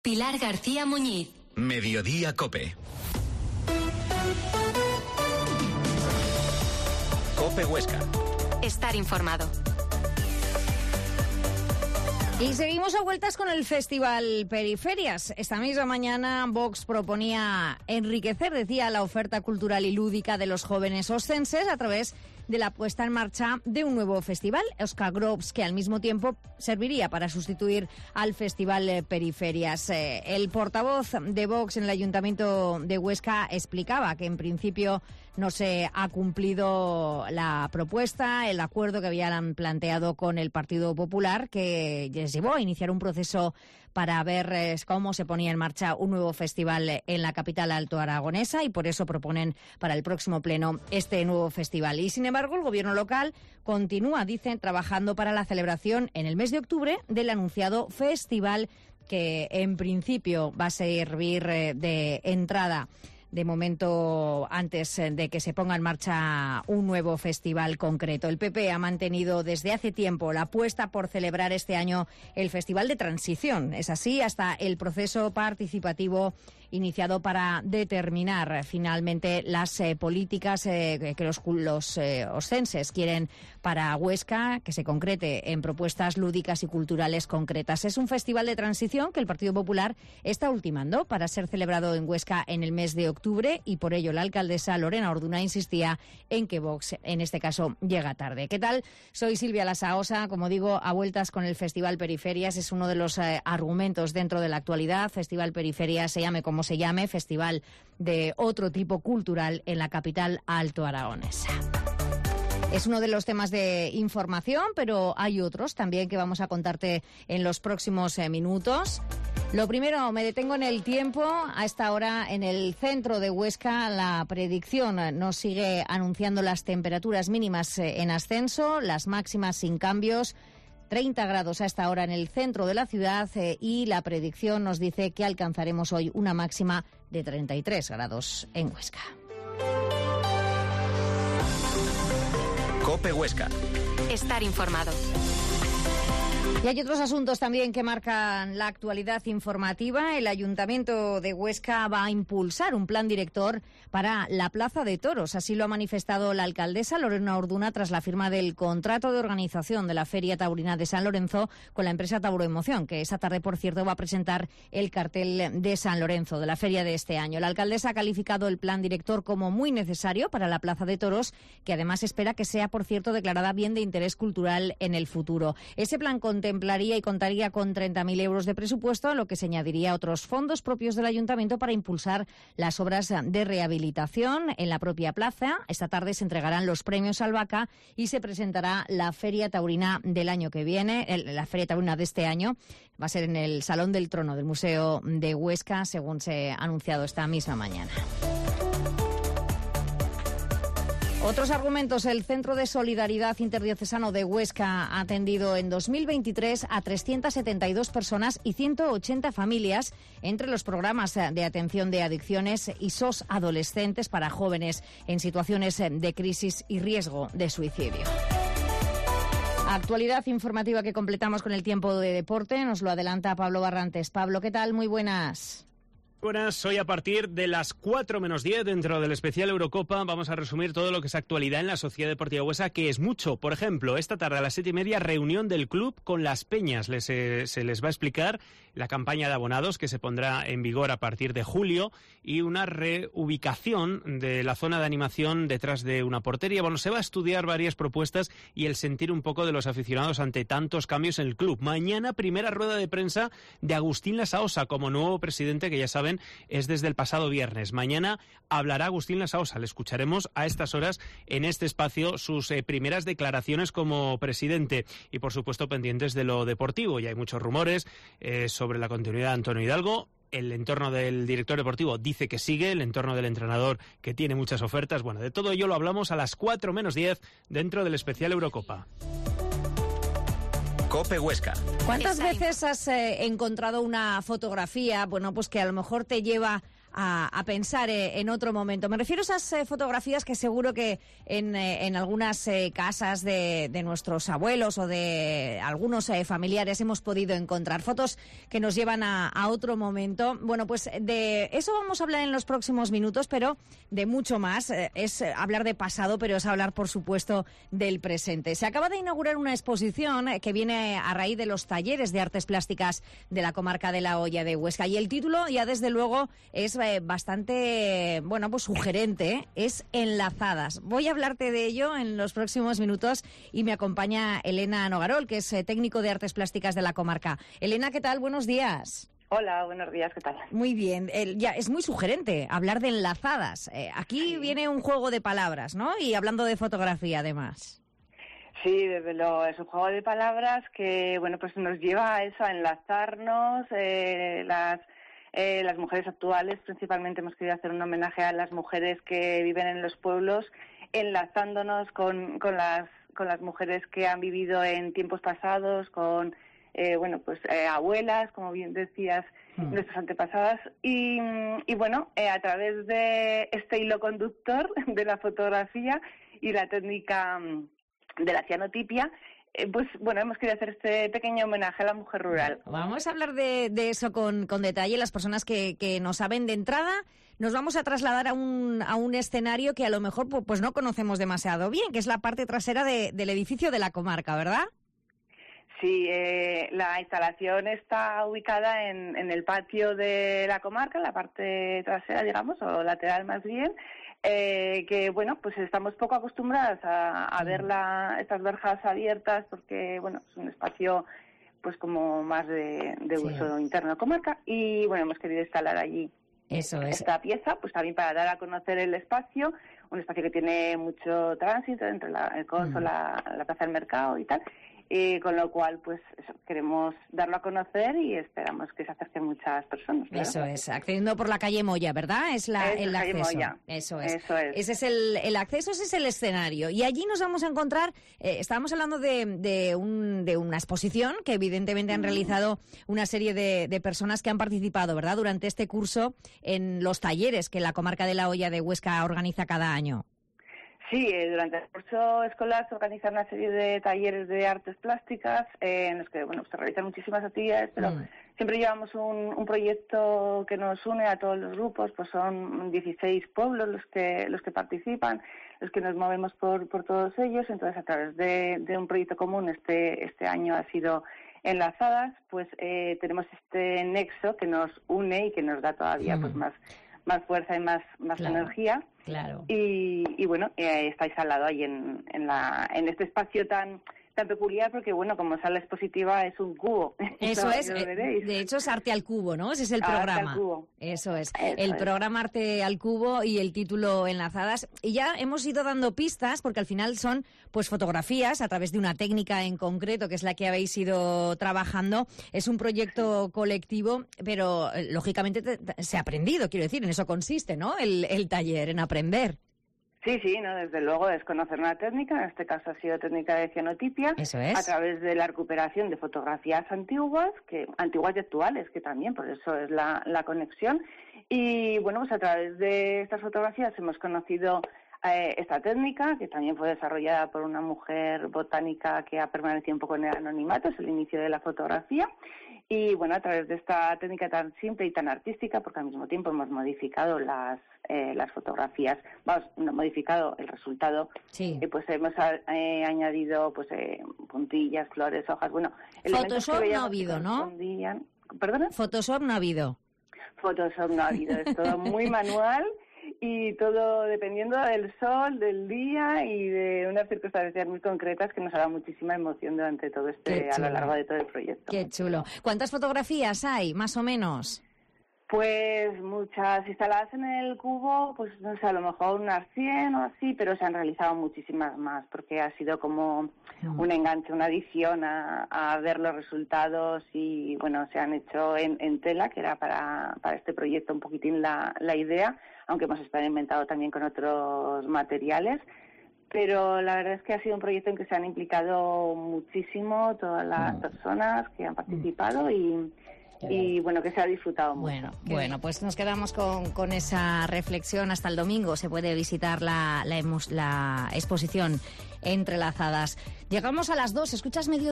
Pilar García Muñiz. Mediodía Cope. Cope Huesca. Estar informado. Y seguimos a vueltas con el Festival Periferias. Esta misma mañana Vox proponía enriquecer, decía, la oferta cultural y lúdica de los jóvenes oscenses a través de la puesta en marcha de un nuevo festival, Euskal Groves, que al mismo tiempo serviría para sustituir al Festival Periferias. El portavoz de Vox en el Ayuntamiento de Huesca explicaba que en principio no se ha cumplido la propuesta, el acuerdo que habían planteado con el Partido Popular, que les llevó a iniciar un proceso para ver cómo se ponía en marcha un nuevo festival en la capital altoaragonesa, y por eso proponen para el próximo pleno este nuevo festival. Y sin embargo, el gobierno local continúa, dicen, trabajando para la celebración en el mes de octubre del anunciado festival, que en principio va a servir de entrada de momento antes de que se ponga en marcha un nuevo festival concreto. El PP ha mantenido desde hace tiempo la apuesta por celebrar este año el Festival de Transición. Es así, hasta el proceso participativo iniciado para determinar finalmente las políticas que los oscenses quieren para Huesca, que se concrete en propuestas lúdicas y culturales concretas. Es un festival de transición que el Partido Popular está ultimando para ser celebrado en Huesca en el mes de octubre, y por ello la alcaldesa Lorena Orduna insistía en que Vox, en este caso, llega tarde. ¿Qué tal? Soy Silvia Lasaosa, como digo, a vueltas con el Festival Periferias. Es uno de los argumentos dentro de la actualidad. Festival Periferias, se llame como se llame, festival de otro tipo cultural en la capital altoaragonesa. Es uno de los temas de información, pero hay otros también que vamos a contarte en los próximos minutos. Lo primero, me detengo en el tiempo. A esta hora, en el centro de Huesca, la predicción nos sigue anunciando las temperaturas mínimas en ascenso, las máximas sin cambios. 30 grados a esta hora en el centro de la ciudad, y la predicción nos dice que alcanzaremos hoy una máxima de 33 grados en Huesca. Cope Huesca. Estar informado. Y hay otros asuntos también que marcan la actualidad informativa. El Ayuntamiento de Huesca va a impulsar un plan director para la Plaza de Toros. Así lo ha manifestado la alcaldesa Lorena Orduna tras la firma del contrato de organización de la Feria Taurina de San Lorenzo con la empresa Tauroemoción, que esta tarde, por cierto, va a presentar el cartel de San Lorenzo, de la feria de este año. La alcaldesa ha calificado el plan director como muy necesario para la Plaza de Toros, que además espera que sea, por cierto, declarada bien de interés cultural en el futuro. Ese plan contemplaría y contaría con 30.000 euros de presupuesto, a lo que se añadiría otros fondos propios del ayuntamiento para impulsar las obras de rehabilitación en la propia plaza. Esta tarde se entregarán los premios Albaca y se presentará la Feria Taurina del año que viene, la Feria Taurina de este año. Va a ser en el Salón del Trono del Museo de Huesca, según se ha anunciado esta misma mañana. Otros argumentos. El Centro de Solidaridad Interdiocesano de Huesca ha atendido en 2023 a 372 personas y 180 familias entre los programas de atención de adicciones y SOS adolescentes para jóvenes en situaciones de crisis y riesgo de suicidio. Actualidad informativa que completamos con el tiempo de deporte. Nos lo adelanta Pablo Barrantes. Pablo, ¿qué tal? Muy buenas. Buenas, hoy a partir de las 4 menos 10 dentro del especial Eurocopa vamos a resumir todo lo que es actualidad en la Sociedad Deportiva Huesca, que es mucho. Por ejemplo, esta tarde a las 7:30, reunión del club con Las Peñas. Se les va a explicar la campaña de abonados que se pondrá en vigor a partir de julio y una reubicación de la zona de animación detrás de una portería. Bueno, se va a estudiar varias propuestas y el sentir un poco de los aficionados ante tantos cambios en el club. Mañana, primera rueda de prensa de Agustín Lasaosa como nuevo presidente, que ya saben, es desde el pasado viernes. Mañana hablará Agustín Lasaosa. Le escucharemos a estas horas en este espacio sus primeras declaraciones como presidente y, por supuesto, pendientes de lo deportivo. Ya hay muchos rumores sobre la continuidad de Antonio Hidalgo. El entorno del director deportivo dice que sigue, el entorno del entrenador que tiene muchas ofertas. Bueno, de todo ello lo hablamos a las 4 menos 10 dentro del especial Eurocopa. Cope Huesca. ¿Cuántas veces has encontrado una fotografía, bueno, pues que a lo mejor te lleva a pensar en otro momento. Me refiero a esas fotografías que seguro que en algunas casas de nuestros abuelos o de algunos familiares hemos podido encontrar. Fotos que nos llevan a otro momento. Bueno, pues de eso vamos a hablar en los próximos minutos, pero de mucho más. Es hablar de pasado, pero es hablar, por supuesto, del presente. Se acaba de inaugurar una exposición que viene a raíz de los talleres de artes plásticas de la comarca de La Hoya de Huesca. Y el título ya desde luego es bastante, bueno, pues sugerente, ¿eh? Es Enlazadas. Voy a hablarte de ello en los próximos minutos y me acompaña Elena Nogarol, que es técnico de artes plásticas de la comarca. Elena, ¿qué tal? Buenos días. Hola, buenos días, ¿qué tal? Muy bien, ya es muy sugerente hablar de enlazadas. Aquí viene un juego de palabras, ¿no? Y hablando de fotografía, además. Sí, desde luego, es un juego de palabras que, bueno, pues nos lleva a eso, a enlazarnos. Las mujeres actuales, principalmente hemos querido hacer un homenaje a las mujeres que viven en los pueblos, enlazándonos con las mujeres que han vivido en tiempos pasados, con abuelas, como bien decías, nuestras antepasadas, y bueno, a través de este hilo conductor de la fotografía y la técnica de la cianotipia, pues bueno, hemos querido hacer este pequeño homenaje a la mujer rural. Vamos a hablar de eso con detalle. Las personas que nos saben de entrada, nos vamos a trasladar a un escenario que a lo mejor pues no conocemos demasiado bien, que es la parte trasera del edificio de la comarca, ¿verdad? Sí, la instalación está ubicada en el patio de la comarca, en la parte trasera, digamos, o lateral más bien, que, bueno, pues estamos poco acostumbradas a ver estas verjas abiertas porque, bueno, es un espacio pues como más de uso interno de la comarca y, bueno, hemos querido instalar allí esta pieza, pues también para dar a conocer el espacio, un espacio que tiene mucho tránsito entre el Coso, la Plaza del Mercado y tal. Con lo cual, pues eso, queremos darlo a conocer y esperamos que se acerquen muchas personas. Claro. Eso es, accediendo por la calle Moya, ¿verdad? Es el acceso. Moya. Eso es. Ese es el acceso, ese es el escenario. Y allí nos vamos a encontrar, estábamos hablando de una exposición que evidentemente han realizado una serie de personas que han participado, ¿verdad?, durante este curso en los talleres que la comarca de La Hoya de Huesca organiza cada año. Sí, durante el curso escolar se organizan una serie de talleres de artes plásticas en los que, bueno, se realizan muchísimas actividades, pero siempre llevamos un proyecto que nos une a todos los grupos, pues son 16 pueblos los que participan, los que nos movemos por todos ellos, entonces a través de un proyecto común este año ha sido Enlazadas, pues tenemos este nexo que nos une y que nos da todavía pues más fuerza y más energía. Claro. Y bueno, estáis al lado ahí en este espacio tan peculiar porque, bueno, como sala expositiva es un cubo. Eso es, de hecho es Arte al Cubo, ¿no? Ese es el programa. Arte al Cubo. Eso es, el programa Arte al Cubo y el título Enlazadas. Y ya hemos ido dando pistas porque al final son pues fotografías a través de una técnica en concreto que es la que habéis ido trabajando. Es un proyecto colectivo, pero lógicamente se ha aprendido, quiero decir, en eso consiste, ¿no? El taller, en aprender. Sí, no, desde luego es conocer una técnica, en este caso ha sido técnica de cianotipia, eso es, a través de la recuperación de fotografías antiguas y actuales, que también, por eso es la conexión. Y bueno, pues a través de estas fotografías hemos conocido esta técnica, que también fue desarrollada por una mujer botánica que ha permanecido un poco en el anonimato, es el inicio de la fotografía. Y bueno, a través de esta técnica tan simple y tan artística, porque al mismo tiempo hemos modificado las fotografías, no modificado el resultado, pues hemos añadido pues puntillas, flores, hojas, bueno... Photoshop no ha habido, ¿no? ¿Perdona? Photoshop no ha habido. Photoshop no ha habido, es todo muy manual y todo dependiendo del sol, del día y de unas circunstancias muy concretas que nos ha dado muchísima emoción durante todo a lo largo de todo el proyecto. Qué chulo. ¿Cuántas fotografías hay, más o menos? Pues muchas instaladas en el cubo, pues no sé, a lo mejor unas 100 o así, pero se han realizado muchísimas más porque ha sido como un enganche, una adición a ver los resultados y bueno, se han hecho en tela, que era para este proyecto un poquitín la idea, aunque hemos experimentado también con otros materiales. Pero la verdad es que ha sido un proyecto en que se han implicado muchísimo todas las personas que han participado y y bueno, que se ha disfrutado mucho. Bueno, pues nos quedamos con esa reflexión. Hasta el domingo se puede visitar la exposición Entrelazadas. Llegamos a las 2, escuchas Medio